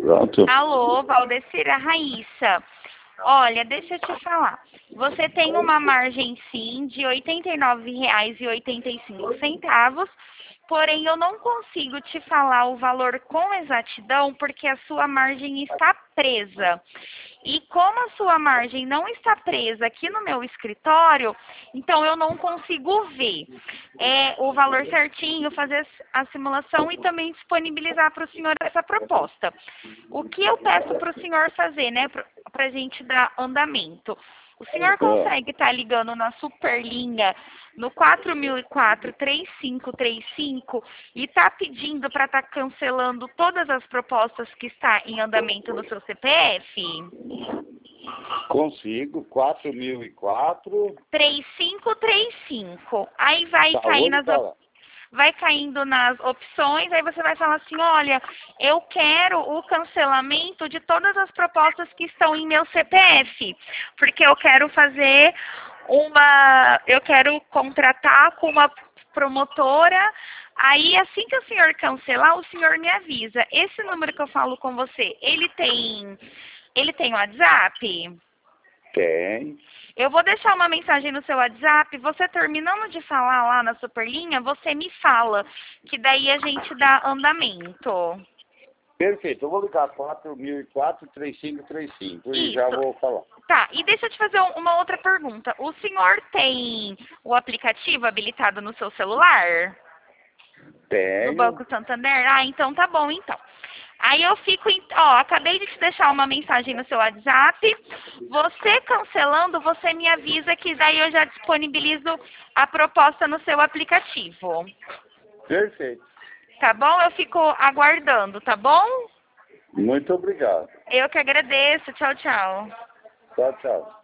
Pronto. Alô, Valdecira, Raíssa. Olha, deixa eu te falar. Você tem uma margem sim de R$ 89,85, porém eu não consigo te falar o valor com exatidão porque a sua margem está presa. E como a sua margem não está presa aqui no meu escritório, então eu não consigo ver o valor certinho, fazer a simulação e também disponibilizar para o senhor essa proposta. O que eu peço para o senhor fazer, né, para a gente dar andamento? O senhor consegue estar ligando na Superlinha no 4004-3535 e tá pedindo para estar cancelando todas as propostas que está em andamento no seu CPF? Consigo, 4004. 3535. Aí vai Tá, cair onde tá lá? vai caindo nas opções, aí você vai falar assim, olha, eu quero o cancelamento de todas as propostas que estão em meu CPF, porque eu quero fazer eu quero contratar com uma promotora, aí assim que o senhor cancelar, o senhor me avisa. Esse número que eu falo com você, ele tem WhatsApp? Tem. Eu vou deixar uma mensagem no seu WhatsApp, você terminando de falar lá na Superlinha, você me fala, que daí a gente dá andamento. Perfeito, eu vou ligar 4004-3535 e já Isso. vou falar. Tá, e deixa eu te fazer uma outra pergunta. O senhor tem o aplicativo habilitado no seu celular? No Tenho. Banco Santander? Ah, então tá bom, então. Aí eu fico, ó, acabei de te deixar uma mensagem no seu WhatsApp. Você cancelando, você me avisa que daí eu já disponibilizo a proposta no seu aplicativo. Perfeito. Tá bom? Eu fico aguardando, tá bom? Muito obrigado. Eu que agradeço. Tchau, tchau. Tchau, tchau.